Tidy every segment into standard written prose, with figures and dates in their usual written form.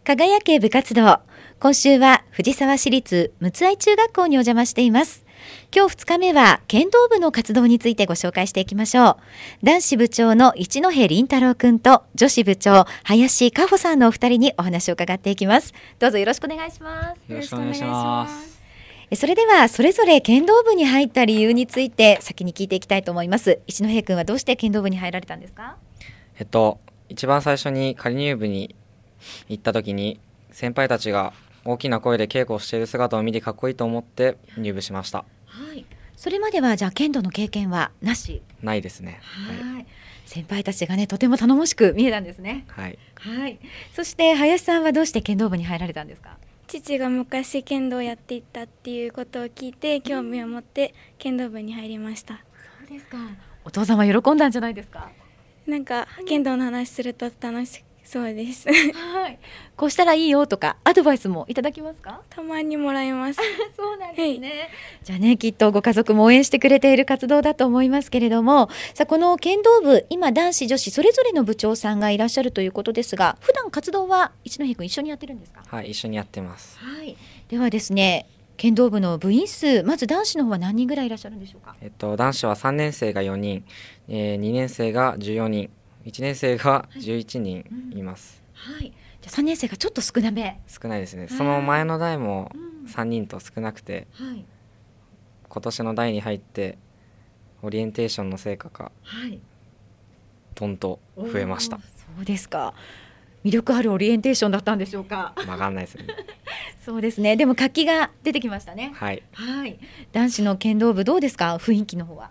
輝け部活動。今週は藤沢市立六愛中学校にお邪魔しています。今日2日目は剣道部の活動についてご紹介していきましょう。男子部長の一戸凛太郎くんと女子部長林香穂さんのお二人にお話を伺っていきます。どうぞよろしくお願いします。 よろしくお願いします。 それではそれぞれ剣道部に入った理由について先に聞いていきたいと思います。一戸くんはどうして剣道部に入られたんですか？ 一番最初に仮入部に行った時に先輩たちが大きな声で稽古をしている姿を見てかっこいいと思って入部しました。 はい。それまではじゃあ剣道の経験はなし？ ないですね。 はい。先輩たちがねとても頼もしく見えたんですね。 はい。 はい。そして林さんはどうして剣道部に入られたんですか？ 父が昔剣道をやっていたっていうことを聞いて興味を持って剣道部に入りました。 そうですか。お父様喜んだんじゃないですか？ なんか剣道の話すると楽しそうですはい。こうしたらいいよとかアドバイスもいただきますか？ たまにもらいますそうなんですね、はい、じゃあねきっとご家族も応援してくれている活動だと思いますけれども、さあこの剣道部今男子女子それぞれの部長さんがいらっしゃるということですが、普段活動は一戸君一緒にやってるんですか？ はい、一緒にやってます。 はい。ではですね、剣道部の部員数、まず男子の方は何人ぐらいいらっしゃるんでしょうか？ 男子は3年生が4人、2年生が14人、1年生が11人います。 はい、じゃあ3年生がちょっと少なめ。 少ないですね。その前の代も3人と少なくて、 はい、 今年の代に入ってオリエンテーションの成果がどんと増えました。 そうですか。魅力あるオリエンテーションだったんでしょうか？ わかんないですねそうですね。でも活気が出てきましたね。 はい、 はい。男子の剣道部どうですか？雰囲気の方は。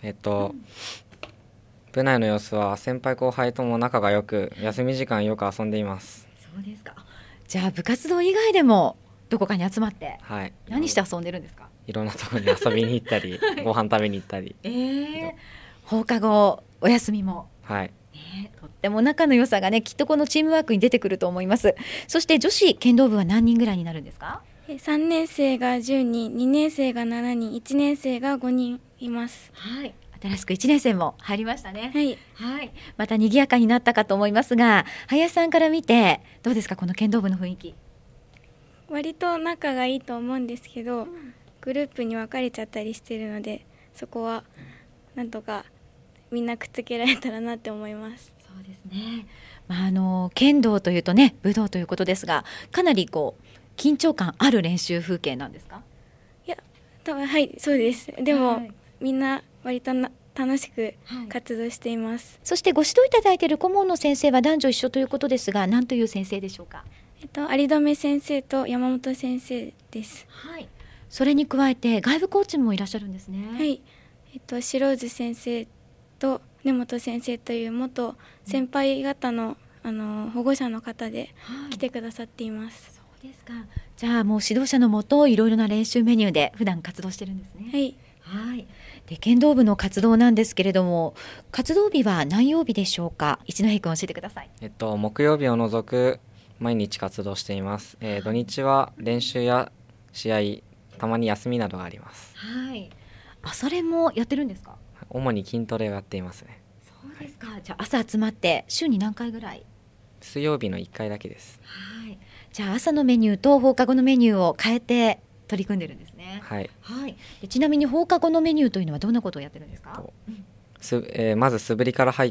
部内の様子は先輩後輩とも仲が良く、休み時間よく遊んでいます。 そうですか。じゃあ部活動以外でもどこかに集まって、 はい、 何して遊んでるんですか？ いろんなところに遊びに行ったりご飯食べに行ったり、 放課後お休みも、 はい、 とっても仲の良さがねきっとこのチームワークに出てくると思います。そして女子剣道部は何人ぐらいになるんですか ？3年生が10人、2年生が7人、1年生が5人います。 はい。新しく1年生も入りましたね。 はい、 はい、また賑やかになったかと思いますが、林さんから見てどうですか、この剣道部の雰囲気？ 割と仲がいいと思うんですけど、グループに分かれちゃったりしてるので、そこはなんとかみんなくっつけられたらなって思います。 そうですね、剣道というとね武道ということですが、かなりこう緊張感ある練習風景なんですか？ いや、多分はいそうです。でも、 はい、 みんな割と楽しく活動しています、 はい、そしてご指導いただいている顧問の先生は男女一緒ということですが、何という先生でしょうか？ 有留先生と山本先生です。 はい。それに加えて外部コーチもいらっしゃるんですね。 はい。白津先生と根本先生という元先輩方の、保護者の方で来てくださっています。 そうですか。じゃあもう指導者のもといろいろな練習メニューで普段活動してるんですね。 はい。 はい。で剣道部の活動なんですけれども、活動日は何曜日でしょうか？一戸君教えてください。 木曜日を除く毎日活動しています。土日は練習や試合、たまに休みなどがあります。 はい。朝練もやってるんですか？ 主に筋トレをやっていますね。 そうですか。じゃあ朝集まって週に何回ぐらい？ 水曜日の1回だけです。 はい。じゃあ朝のメニューと放課後のメニューを変えて取り組んでるんですね。 はい、 はい。でちなみに放課後のメニューというのはどんなことをやってるんですか？ まず素振りから入って、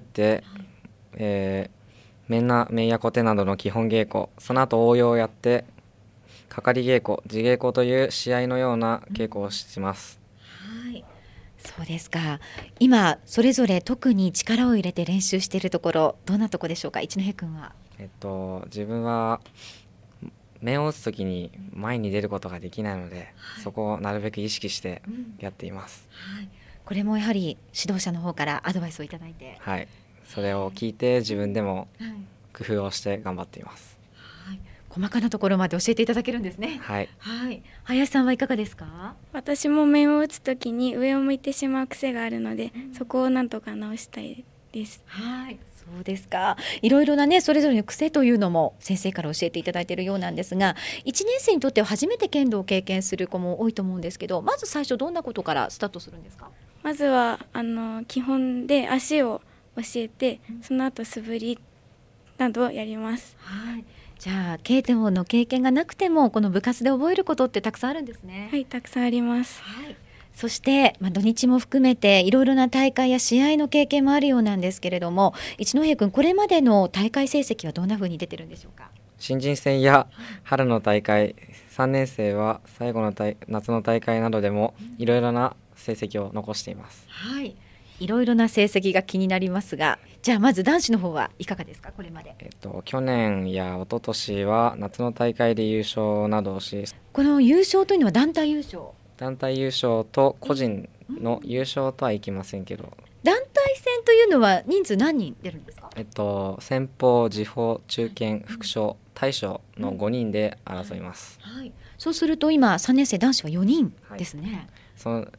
面や小手などの基本稽古、その後応用をやってかかり稽古、地稽古という試合のような稽古をします。 はい。そうですか。今それぞれ特に力を入れて練習しているところ、どんなところでしょうか？一戸君は。 自分は面を打つときに前に出ることができないので、はい、そこをなるべく意識してやっています、 はい、これもやはり指導者の方からアドバイスをいただいて、 はい、それを聞いて自分でも工夫をして頑張っています、 はい、細かなところまで教えていただけるんですね。 はい、 はい、林さんはいかがですか？ 私も面を打つときに上を向いてしまう癖があるので、そこをなんとか直したいです。 はい、そうですか。いろいろなねそれぞれの癖というのも先生から教えていただいているようなんですが、1年生にとっては初めて剣道を経験する子も多いと思うんですけど、まず最初どんなことからスタートするんですか？ まずは基本で足を教えて、その後素振りなどをやります。 はい。 じゃあK点の経験がなくてもこの部活で覚えることってたくさんあるんですね。 はい、たくさんあります。 はい、そして、土日も含めていろいろな大会や試合の経験もあるようなんですけれども、一戸君これまでの大会成績はどんな風に出てるんでしょうか？ 新人戦や春の大会、3年生は最後の夏の大会などでもいろいろな成績を残しています。 はい、いろいろな成績が気になりますが、じゃあまず男子の方はいかがですか？これまで、 去年や一昨年は夏の大会で優勝などをし、 この優勝というのは団体優勝？ 団体優勝と個人の優勝とはいきませんけど、 団体戦というのは人数何人出るんですか？ 先鋒、次鋒、中堅、副将、大将の5人で争います。 はい、そうすると今3年生男子は4人ですね。 はい、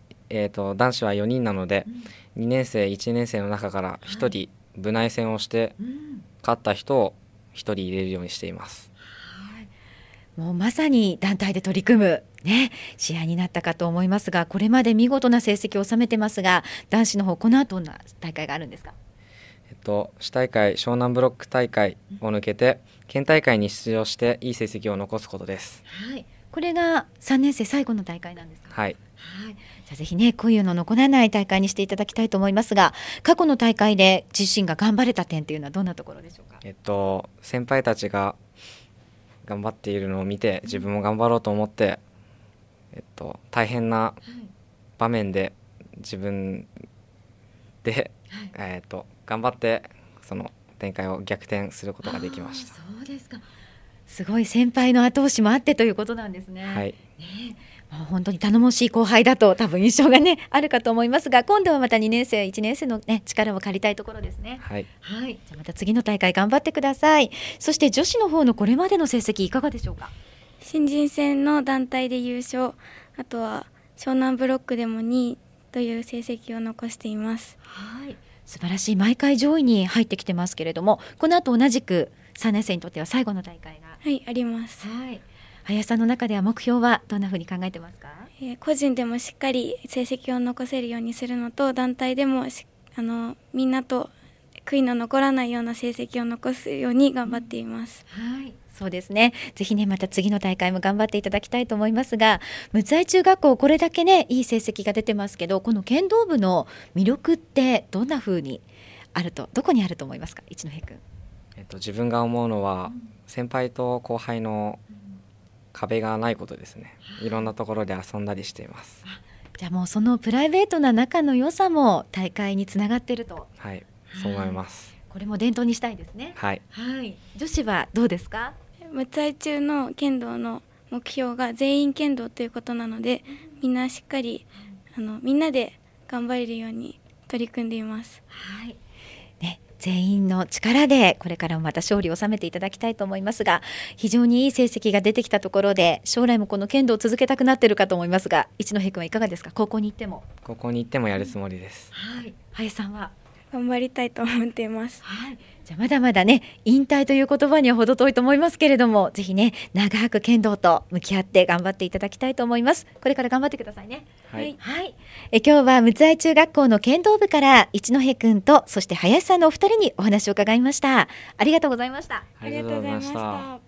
男子は4人なので、2年生1年生の中から1人部内戦をして、勝った人を1人入れるようにしています。 はい、もうまさに団体で取り組む、試合になったかと思いますが、これまで見事な成績を収めてますが、男子の方この後どんな大会があるんですか？ 市大会湘南ブロック大会を抜けて県大会に出場していい成績を残すことです。 はい、これが3年生最後の大会なんですか？ はい、 はい、じゃあぜひ悔いの残らない大会にしていただきたいと思いますが、過去の大会で自身が頑張れた点というのはどんなところでしょうか？ 先輩たちが頑張っているのを見て自分も頑張ろうと思って、大変な場面で自分で、頑張ってその展開を逆転することができました。 そうですか。すごい先輩の後押しもあってということなんですね。 はい、 もう本当に頼もしい後輩だと多分印象があるかと思いますが、今度はまた2年生1年生の、力を借りたいところですね。 はい、 はい、じゃあまた次の大会頑張ってください。そして女子の方のこれまでの成績いかがでしょうか？ 新人戦の団体で優勝、あとは湘南ブロックでも2位という成績を残しています。 はい、素晴らしい、毎回上位に入ってきてますけれども、この後同じく3年生にとっては最後の大会があります。 はい、林さんの中では目標はどんなふうに考えてますか？ 個人でもしっかり成績を残せるようにするのと、団体でもみんなと悔いの残らないような成績を残すように頑張っています。 はい、そうですね。ぜひまた次の大会も頑張っていただきたいと思いますが、六愛中学校これだけいい成績が出てますけど、この剣道部の魅力ってどんなふうにどこにあると思いますか？一戸君。 自分が思うのは、先輩と後輩の壁がないことですね。いろんなところで遊んだりしています。 じゃあもうそのプライベートな仲の良さも大会につながっていると。 はい、そう思います。 これも伝統にしたいですね。 はい、 はい、女子はどうですか？ 六愛中の剣道の目標が全員剣道ということなので、みんなしっかりみんなで頑張れるように取り組んでいます。 はい、全員の力でこれからもまた勝利を収めていただきたいと思いますが、非常にいい成績が出てきたところで将来もこの剣道を続けたくなっているかと思いますが、一戸君はいかがですか？高校に行ってもやるつもりです。 はい、林さんは？ 頑張りたいと思っています。 はい、じゃあまだまだ引退という言葉には程遠いと思いますけれども、ぜひ長く剣道と向き合って頑張っていただきたいと思います。これから頑張ってくださいね。 はい、 はい、今日は六愛中学校の剣道部から一戸君とそして林さんのお二人にお話を伺いました。ありがとうございました。 ありがとうございました。